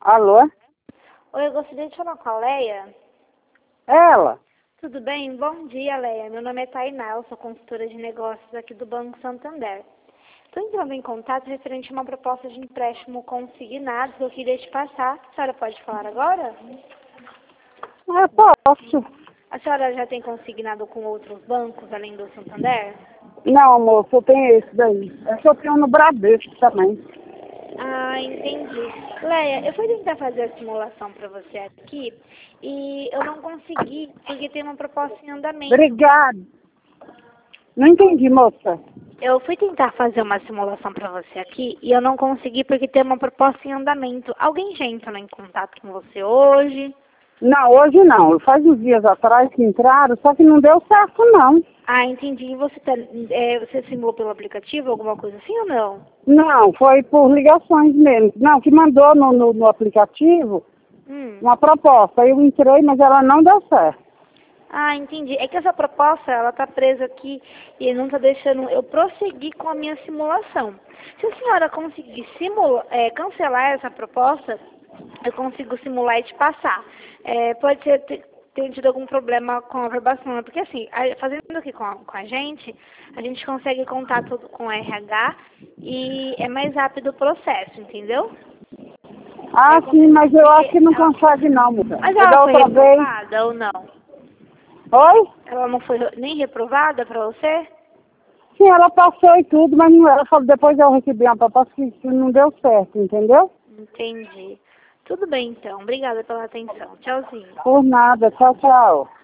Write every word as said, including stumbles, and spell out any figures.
Alô? Oi, eu gostaria de falar com a Leia. Ela? Tudo bem? Bom dia, Leia. Meu nome é Tainá, eu sou consultora de negócios aqui do Banco Santander. Estou entrando em contato referente a uma proposta de empréstimo consignado que eu queria te passar. A senhora pode falar agora? Eu posso. A senhora já tem consignado com outros bancos, além do Santander? Não, moço, eu tenho esse daí. Eu só tenho no Bradesco também. Ah, entendi. Leia, eu fui tentar fazer a simulação para você aqui e eu não consegui, porque tem uma proposta em andamento. Obrigado. Não entendi, moça. Eu fui tentar fazer uma simulação para você aqui e eu não consegui porque tem uma proposta em andamento. Alguém já entrou em contato com você hoje? Não, hoje não. Faz uns dias atrás que entraram, só que não deu certo, não. Ah, entendi. E você, tá, é, você simulou pelo aplicativo, alguma coisa assim ou não? Não, foi por ligações mesmo. Não, que mandou no, no, no aplicativo Hum. uma proposta. Aí eu entrei, mas ela não deu certo. Ah, entendi. É que essa proposta, ela tá presa aqui e não tá deixando eu prosseguir com a minha simulação. Se a senhora conseguir simula, é, cancelar essa proposta, eu consigo simular e te passar. É, pode ser ter, ter tido algum problema com a aprovação, porque assim, a, fazendo aqui com a, com a gente, a gente consegue contato com o R H e é mais rápido o processo, entendeu? Ah, Eu sim, mas eu acho que não ela, consegue não, moça. mas E ela da foi outra vez... reprovada ou não? Oi? Ela não foi nem reprovada para você? Sim, ela passou e tudo, mas não, ela falou, depois eu recebi uma proposta que, que não deu certo, entendeu? Entendi. Tudo bem, então. Obrigada pela atenção. Tchauzinho. Por nada, tchau, tchau.